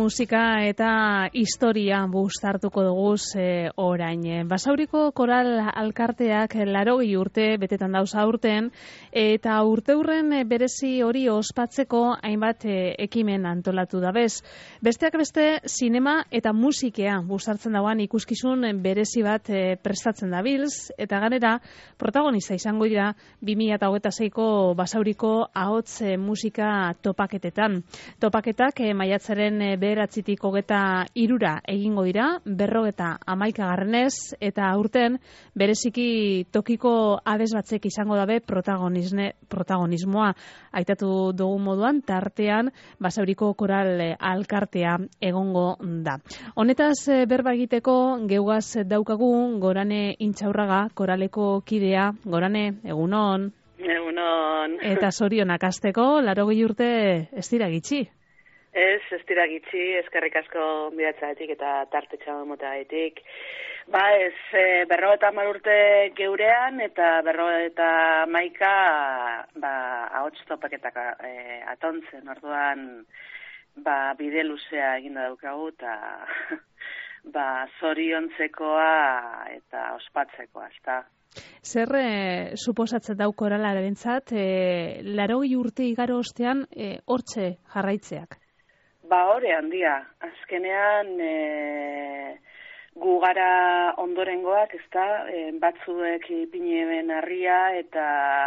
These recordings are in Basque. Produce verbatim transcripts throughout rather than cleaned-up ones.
musika eta historia bustartuko dugu e, orain. Basauriko koral alkarteak larogei urte betetan dauz aurten, eta urteurren berezi hori ospatzeko hainbat e, ekimen antolatu dabez. Besteak beste, sinema eta musikea bustartzen dauan ikuskizun berezi bat e, prestatzen dabilz, eta ganera protagonista izango dira bi mila hogeita seiko Basauriko ahots e, musika topaketetan. Topaketak e, maiatzaren bederatzitik hogeta irura egingo dira, berrogeta hamaika garrenez, eta aurten bereziki tokiko abez batzek izango dabe protagonismoa. Aitatu dugu moduan, tartean Basauriko koral alkartea egongo da. Honetaz berba egiteko geugaz daukagu Gorane Intxaurraga, koraleko kidea. Gorane, egunon. Egunon. Eta zorionak hasteko, larogei urte ez dira gitxi. Ez, ez dira gitxi, eskerrik asko bidatzaetik eta tartetxa motaetik. Ba ez, e, berrogeta hamar urte geurean eta berrogeta hamaika ba, ahots topaketak e, atontzen, orduan ba, bide luzea eginda daukagu eta ba, zoriontzekoa eta ospatzekoa, ezta. Zer e, suposatzen dau koralarentzat, e, larogei urte igaro ostean e, hortxe jarraitzeak? Ba, hori handia. Azkenean e, gu gara ondorengoak, ezta, e, batzuek ipineben harria eta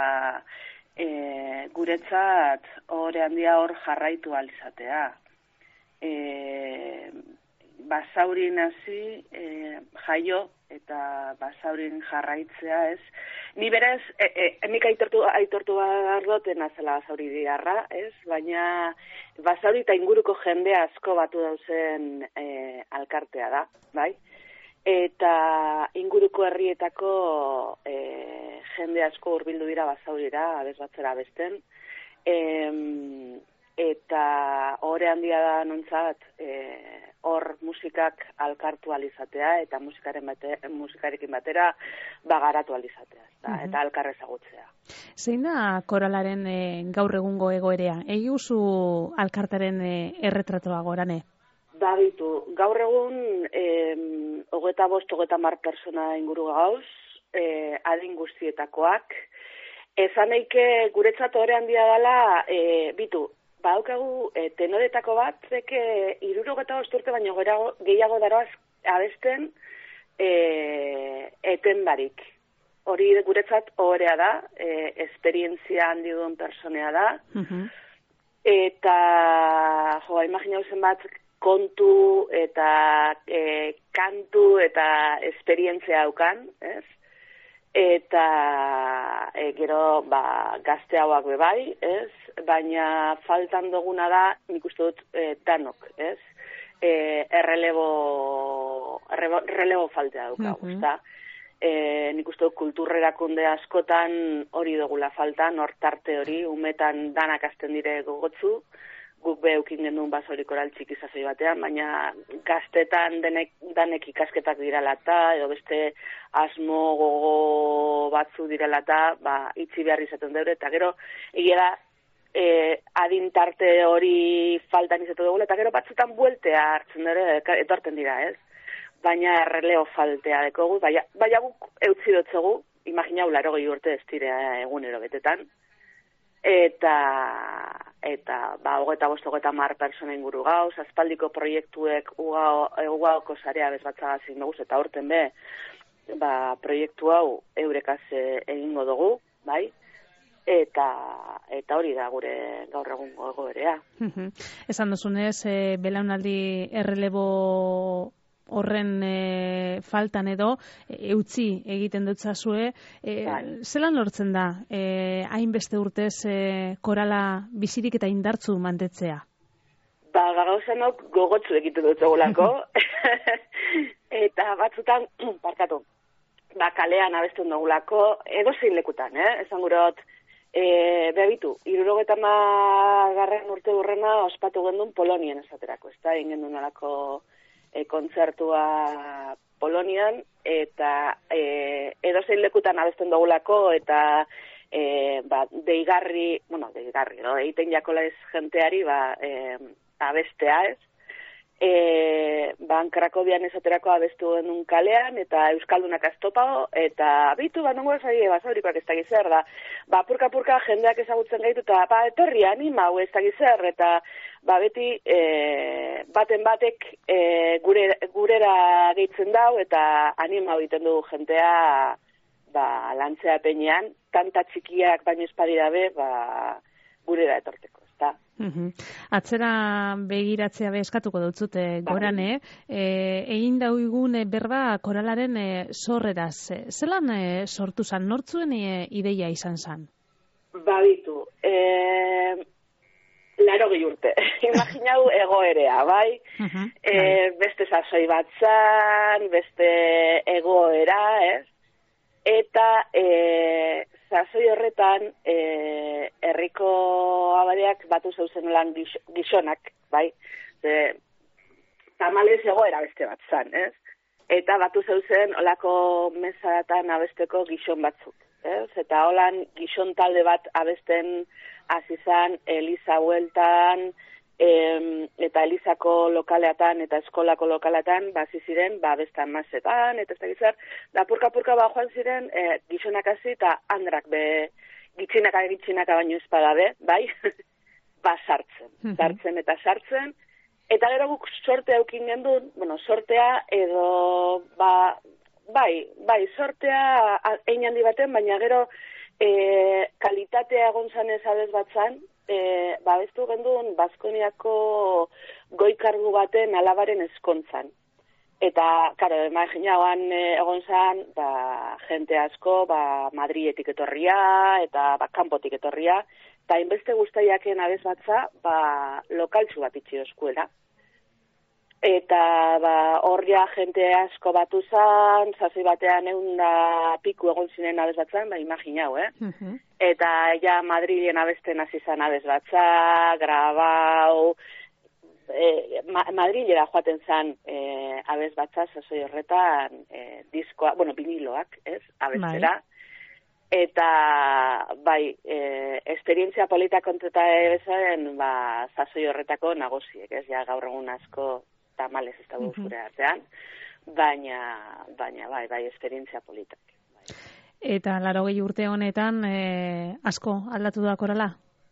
e, guretzat hori handia hor jarraitu alizatea. E, Basaurin hasi e, jaio eta Basaurin jarraitzea, ez? Ni berez, e, e, nik aitortu, aitortu bardoten azela Basauri diarra, ez? Baina Basauri eta inguruko jende asko batu dauzen e, alkartea da, bai? Eta inguruko herrietako e, jende asko hurbildu dira Basaurira, abez batzera besten. E, eta hore handia da nontzat e, hor musikak alkartu alizatea eta musikaren bate, musikarekin batera bagaratu alizatea, eta, eta alkar ezagutzea. Zein da koralaren e, gaur egungo egoerea? Egi uzu alkartaren e, erretratoa, Gorane? Ba, bitu, gaur egun e, hogeta bost, hogeta mar persona inguru gauz, e, adin guztietakoak. Ezan eike guretzat hore handia dela, e, bitu, Baukagu e, tenoretako bat, zeke irurogeta osturte baino gerago, gehiago daroaz abesten e, eten barik. Hori guretzat horea da, e, esperientzia handi duen personea da. Uh-huh. Eta, jo, imagina zen bat, kontu eta e, kantu eta esperientzia haukan, ez? Eta e, gero ba, gazte hauak bebai, ez? Baina faltan duguna da, nik uste dut, e, danok, ez? E, errelebo, errelebo faltea daukagu, uh-huh. ezta? E, nik uste dut kulturrerakunde askotan hori dugula faltan, hor tarte hori, umetan danak azten dire gogotzu, guk beheukin genuen Basauri koral txiki zazoi batean, baina gaztetan denek, danek ikasketak direlata, edo beste asmo gogo batzu direlata, ba, itzi behar izaten deure, eta gero, egia da, e, adintarte hori faltan izatu dugula, eta gero batzutan bueltea hartzen deure, etorten dira, ez? Baina erreleo faltea dekogu, baina, baina guk eutzi dotzegu, imaginau larogei urte ez dire egunero betetan, eta eta ba hogeta bost hogeta hamar persona inguru gauz, aspaldiko proiektuek ugaoko sarea bezbatzagazin dugu, eta horten be ba, proiektu hau eurekaz egingo dugu, bai? Eta eta hori da gure gaur egungo egoerea. Esan duzunez, e, belaunaldi errelebo horren e, faltan edo e, eutzi egiten dutzazue, e, zelan lortzen da e, hainbeste urtez e, korala bizirik eta indartzu mantetzea? Ba, gauzenok gogotzu egiten dutzegulako, eta batzutan, parkatu, ba, kalean abesten dugulako, edo zein lekutan, eh? Esan gurot, e, bebitu, irurogeta garren urte burrena ospatu gendun Polonian esaterako, ez da, ingen alako E, kontzertua Polonian, eta e, edozein lekutan abesten dugulako, eta e, ba, deigarri, bueno, deigarri, no? Eiten jakola ez jenteari, ba, e, abestea ez, e, ban Krakobian esaterako abestu genuen kalean, eta Euskaldunak aztopao, eta bitu, ba, nongo esari, Basaurikoak ez da gizar, da, ba, purka-purka jendeak ezagutzen gaitu, eta, ba, etorri, anima, hau ez da gizar, eta, ba, beti, e, baten batek e, gure, gurera gehitzen dau, eta anima egiten du jentea, ba, lantzea penean, tanta txikiak baino espadira be, ba, gurera etorteko. Da. Uhum. Atzera begiratzea be eskatuko dutzute gorane, e, egin daugun berba koralaren e, sorreraz. Zelan e, sortu zan, nortzuen e, ideia izan zan? Baditu, e, laro gehi urte, imaginau egoerea, bai? Uhum. E, beste sasoi bat zan, beste egoera, ez? Eta e, sasoi horretan e, herriko abadeak batu zeuzen lan gizonak, bai? E, tamalez egoera beste bat zan, ez? Eta batu zeuzen olako mesatan abesteko gizon batzuk, ez? Eta holan gizon talde bat abesten hasi zan Eliza hueltan, E, eta Elizako lokaleatan eta eskolako lokaleatan bazi ziren ba bestan mazetan eta ez da gizar da purka-purka ba joan ziren e, gizonak hasi eta andrak be gitxinaka gitxinaka baino espada be, bai? ba sartzen, sartzen eta sartzen eta gero guk sorte aukin gendun, bueno, sortea edo ba bai, bai, sortea hein handi baten, baina gero e, kalitatea egon zanez abez batzan, E, ba, bestu gendun Baskoniako goikargu baten alabaren eskontzan. Eta, karo, imaginagoan egon zan, ba, jente asko, ba, Madrietik etorria, eta ba, kanpotik etorria, eta inbeste guztaiaken abez batza, ba, lokaltzu bat itxio eskuela. Eta, ba, horria jente asko batu zan, zazoi batean egun da piku egon zinen abez batzan, ba, imaginau, eh? Uh-huh. Eta ja Madrilen abesten hasi zan abez batza, grabau, e, Ma- Madrilera joaten zan e, abez batza, zazoi horretan, e, diskoa, bueno, viniloak, ez, abestera. Bai. Eta, bai, e, esperientzia polita konteta bezaren, ba, zazoi horretako nagusiek, ez, ja gaur egun asko tamales ez dago uh-huh. zure artean, baina, baina, bai, bai, esperientzia politak. Eta larogei urte honetan e, asko aldatu da korala?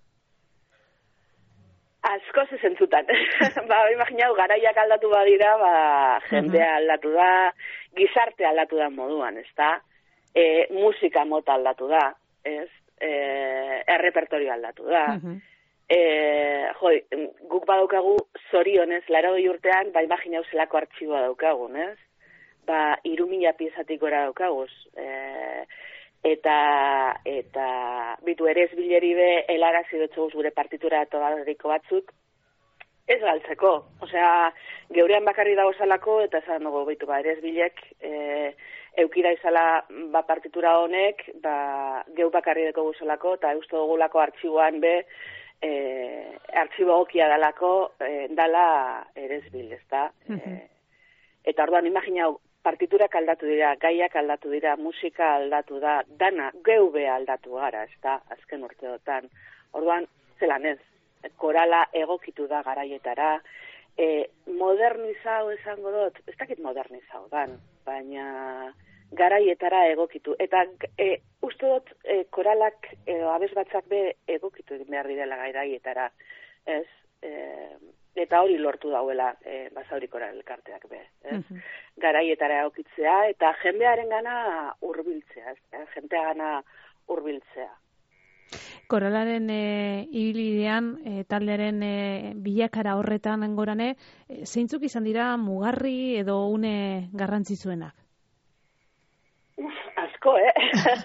Asko zezentzutan. ba, imaginau, garaiak aldatu badira, ba, jendea uh-huh. aldatu da, gizarte aldatu da moduan, ez da? E, musika mota aldatu da, ez? E, errepertorio aldatu da. Uh-huh. E, joi, guk badaukagu zorionez, larogei urtean, ba, imaginau zelako artxiboa daukagun, ez? Ba, iru mila piezatik gora daukaguz. E, eta, eta, bitu ere ez bileri be, helarazi dutxoguz gure partitura tobarriko batzuk, ez galtzeko. Osea, geurean bakarri dago zalako, eta esan dugu, bitu, ba, ere ez bilek, e, eukira izala, ba, partitura honek, ba, geu bakarri deko guzalako, eta eusto dugulako artxiboan be, e, artxibo gokia dalako, e, dala ere ez bil, ez da? Uh-huh. E, eta orduan, imaginau, partiturak aldatu dira, gaiak aldatu dira, musika aldatu da, dana, geu be aldatu gara, ez da, azken urteotan. Orduan, zelan ez, korala egokitu da garaietara, e, modernizau esango dut, ez dakit modernizau dan, baina garaietara egokitu. Eta e, uste dut e, koralak edo abez batzak be egokitu egin behar direla garaietara, ez? E, eta hori lortu dauela e, Basauri koral elkarteak be, ez? Uh-huh. Garaietara egokitzea eta jendearen gana hurbiltzea, ez? Jentea gana hurbiltzea. Koralaren e, ibilidean, e, taldearen e, bilakara horretan engorane, e, zeintzuk izan dira mugarri edo une garrantzitsuenak? Uf, asko, eh?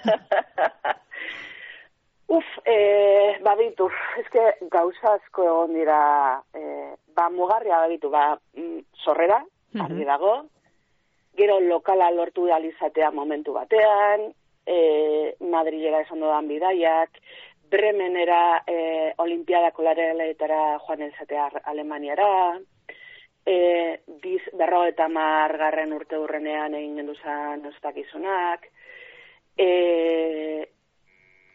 Uf, eh, babitu, eske gauza asko egon dira, eh, ba mugarria babitu, ba mm, sorrera, argi dago, gero lokala lortu da izatea momentu batean, eh, Madrilera esan dodan bidaiak, Bremenera eh, olimpiada kolareletara joan izatea Alemaniara, eh, biz, berro eta margarren urte hurrenean egin genduzan ospakizunak, eh,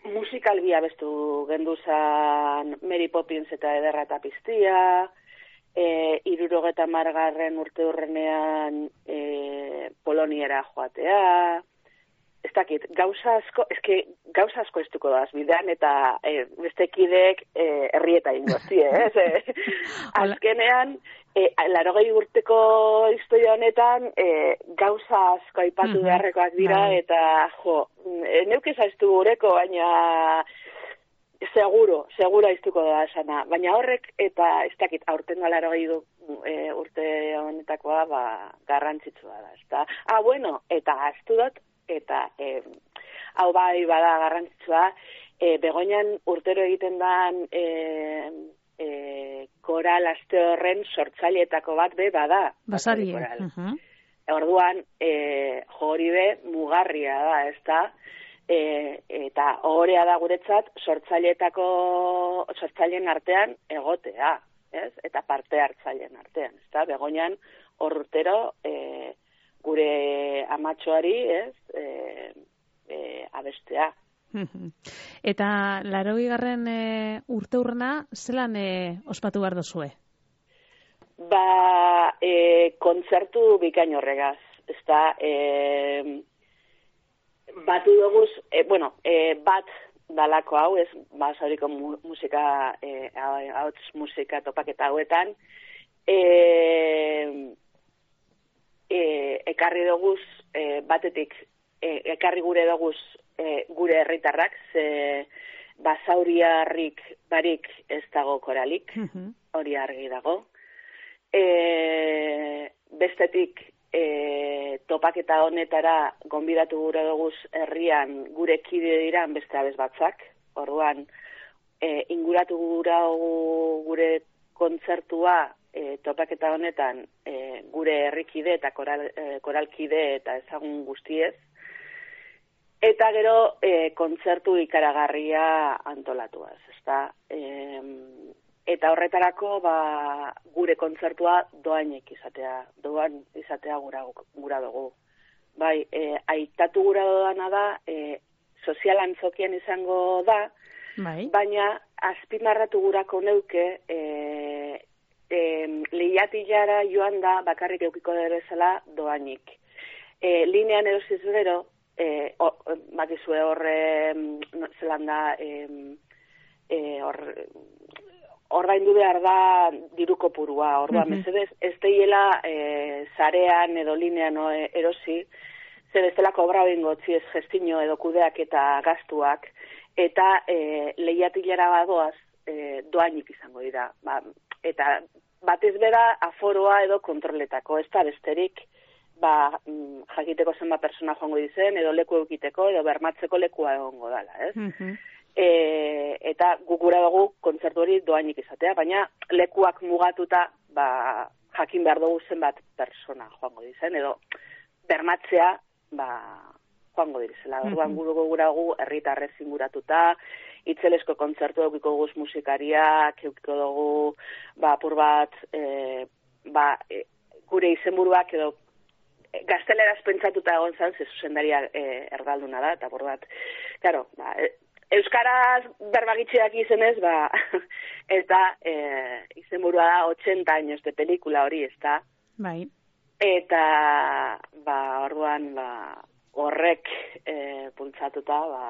musikalbia bestu genduzan Mary Poppins eta Ederra eta Piztia, e, irurogeta margarren urte hurrenean e, Poloniera joatea, ez dakit, gauza asko, eske gauza asko estuko da bidean, eta e, beste kideek e, herrieta ingozi, ez? E, azkenean, e, larogei urteko historia honetan, e, gauza asko aipatu mm-hmm. beharrekoak dira, eta jo, e, neuk ezaztu gureko, baina seguro, seguro aiztuko da esana. Baina horrek, eta ez dakit, aurten da larogei du, e, urte honetakoa, ba, garrantzitsua da, ez da? Ah, bueno, eta aztu dut, eta e, hau bai bada garrantzitsua, e, Begoñan urtero egiten dan e, e, koral aste horren sortzaileetako bat be bada. Basari. Uh-huh. Orduan, e, hori be mugarria da, ez da? E, eta horea da guretzat sortzaileetako sortzaileen artean egotea, ez? Eta parte hartzaileen artean, ez da? Begoñan hor urtero e, gure amatxoari, ez, e, e, abestea. Eta larogei garren e, urte hurrena, zelan e, ospatu behar dozue? Ba, e, kontzertu bikain horregaz, ez da, e, batu doguz, e, bueno, e, bat dalako hau, ez, Basauriko mu, musika, e, hauts musika topaketa hauetan, e, E, ekarri doguz, e, batetik, e, ekarri gure doguz e, gure herritarrak, ze Basauriarrik barik ez dago koralik, uh-huh. hori argi dago. E, bestetik, e, topaketa honetara gonbidatu gure doguz herrian gure kide diran beste abez batzak, orduan, e, inguratu gure, gure kontzertua, E, topaketa honetan e, gure herrikide eta koral, e, koralkide eta ezagun guztiez. Eta gero e, kontzertu ikaragarria antolatuaz, ezta? E, eta horretarako ba, gure kontzertua doainek izatea, doan izatea gura, gura dugu. Bai, e, aitatu gura doana da, e, sozial antzokian izango da, bai. Baina azpimarratu gurako neuke, e, E, lehiatilara joan da bakarrik eukiko derezela doainik. E, linean erosiz gero, e, bakizue horre no, zelan da, hor e, baindu behar da diruko purua. Orduan, mm-hmm. mesedez, ez deiela e, zarean edo linean no, e, erosi, zer ez dela kobra bingotzi ez gestino edo kudeak eta gastuak, eta e, lehiatilara badoaz e, doainik izango dira. Ba, eta batez bera aforoa edo kontroletako, ez da besterik ba, jakiteko zenba persona joango dizen, edo leku eukiteko, edo bermatzeko lekua egongo dala, ez? Mm-hmm. E, eta gukura dugu kontzertu hori doainik izatea, baina lekuak mugatuta ba, jakin behar dugu zenbat persona joango dizen, edo bermatzea ba, joango dirizela. Orduan mm-hmm. gure gura dugu herritarrez inguratuta, itzelesko kontzertu eukiko guz musikariak, eukiko dugu, ba, apur bat, e, ba, e, gure izenburuak edo e, gazteleraz pentsatuta egon zan, ze zuzendaria e, erdalduna da, eta apur bat, claro, ba, e, euskaraz berbagitxeak izenez, ba, eta e, izenburua da ochenta años de pelikula hori, ez da? Bai. Eta, ba, orduan, ba, horrek e, puntzatuta, ba,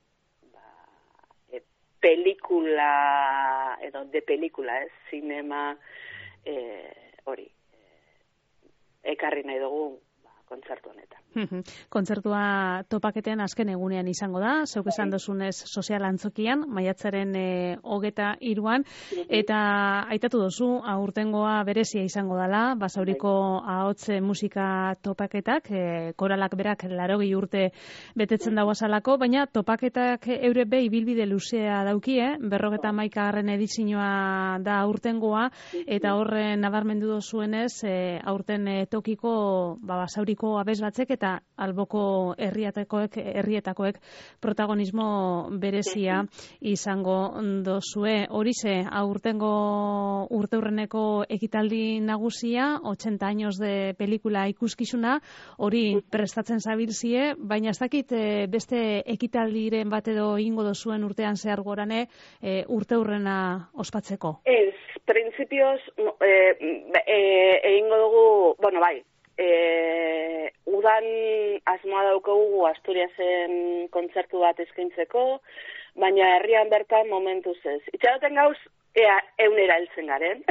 pelikula, edo de pelikula, ez, zinema, hori, e, ekarri nahi dugu ba, kontzertu honetan. Kontzertua topaketean azken egunean izango da, zeuk esan dozunez sozial antzokian, maiatzaren e, hogeta iruan, eta aitatu dozu, aurtengoa berezia izango dela, Basauriko ahots musika topaketak, e, koralak berak larogei urte betetzen dago azalako, baina topaketak eure be ibilbide luzea daukie, berrogeta hamaikagarren edizioa da aurtengoa, eta horren nabarmendu dozuenez, e, aurten e, tokiko ba, Basauriko herriko abez batzek eta alboko herrietakoek, herrietakoek protagonismo berezia izango dozue. Horize, aurtengo urteurreneko ekitaldi nagusia, ochenta años de pelikula ikuskizuna, hori prestatzen zabilzie, baina ez dakit beste ekitaldiren bat edo ingo dozuen urtean zehar gorane e, urteurrena ospatzeko? Ez, prinsipioz, egingo dugu, bueno, bai, e, udan asmoa daukagu Asturiasen kontzertu bat eskaintzeko, baina herrian bertan momentuz ez. Itxaroten gauz, ea eunera heltzen garen.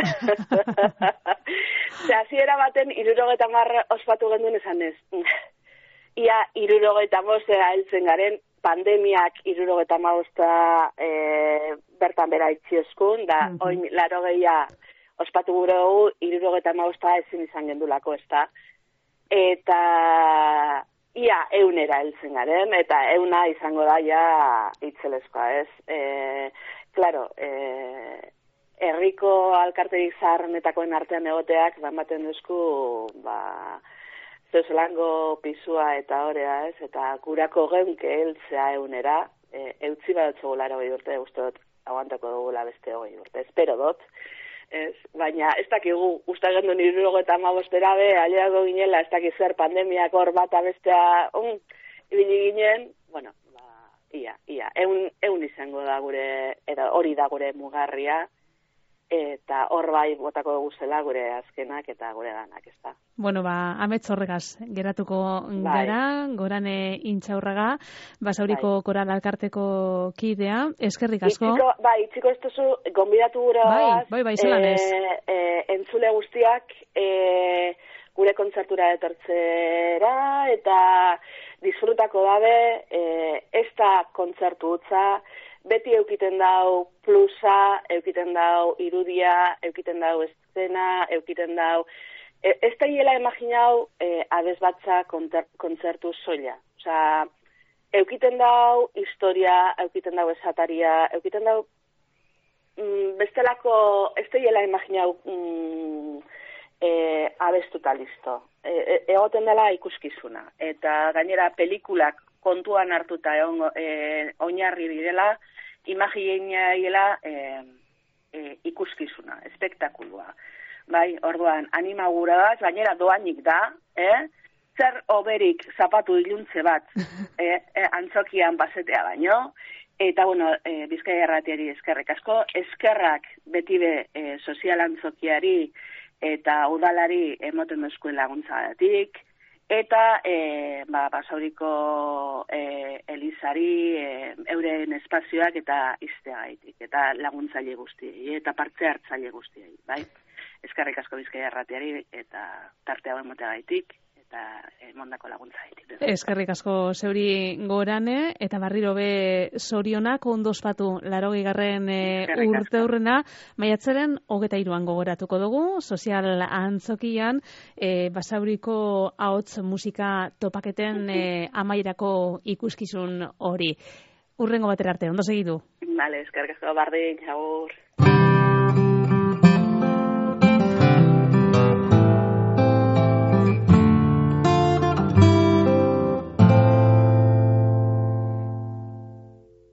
Ze hasiera baten hirurogeta hamar ospatu genduen esan ez. Ia hirurogeta hamabostera heltzen garen, pandemiak hirurogeta hamabosta e, bertan bera itxiozkun, da mm-hmm. oin larogeia ospatu gure dugu, hirurogeta hamabosta ezin izan gendulako, ez da. Eta ia eunera heltzen garen, eta euna izango da ja itzelezkoa, ez? E, claro, e, herriko alkarterik zaharrenetakoen artean egoteak, bamaten duzku, ba, zeuzelango pisua eta horea, ez? Eta gurako geunke heltzea eunera, e, eutzi bat zogularo gehi urte, uste dut, aguantako dugula beste hogei urte, espero dut. Ez, baina ez dakigu, usta gendu nirurogo eta amabostera be, aliago ginela, ez dakiz zer pandemiak hor bat abestea, un, ibili ginen, bueno, ba, ia, ia, eun, eun izango da gure, eta hori da gure mugarria, eta hor bai botako dugu zela gure azkenak eta gure danak, ez da. Bueno, ba, amets horregaz geratuko bai. Gara, Gorane Intxaurraga, Basauriko bai. Koral Alkarteko kidea, eskerrik asko. Itxiko, bai, itxiko ez duzu, gonbidatu gure bai, bai, bai, zelan ez. E, e, entzule guztiak e, gure kontzertura etortzera, eta disfrutako dabe, e, ez da kontzertu utza, beti eukiten dau plusa, eukiten dau irudia, eukiten dau eszena, eukiten dau... E, ez da hiela imaginau e, abez batza kontzertu soila. Osa, eukiten dau historia, eukiten dau esataria, eukiten dau mm, bestelako, ez da hiela imaginau mm, e, abestuta listo. E, e, egoten dela ikuskizuna. Eta gainera pelikulak kontuan hartuta egon, e, oinarri direla, imagina hiela e, e, ikuskizuna, espektakulua. Bai, orduan, anima gura bat, gainera doainik da, eh? Zer oberik zapatu iluntze bat, eh? E, antzokian basetea baino, eta, bueno, e, Bizkaia Irratiari eskerrik asko, eskerrak beti be e, sozial antzokiari eta udalari emoten dozkuen laguntzagatik, eta e, ba, Basauriko e, Elizari e, euren espazioak eta izteagaitik, eta laguntzaile guztiei, eta parte hartzaile guztiei, bai? Eskerrik asko Bizkaia Irratiari eta tarte hau emoteagaitik eta emondako laguntzagaitik. Eskerrik asko zeuri Gorane eta barriro be zorionak ondo ospatu laurogeigarren e, urteurrena, maiatzaren hogeita hiruan gogoratuko dugu, sozial antzokian e, Basauriko ahots musika topaketen e, amaierako ikuskizun hori. Urrengo batera arte, ondo segitu. Vale, eskerrik asko bardin, agur.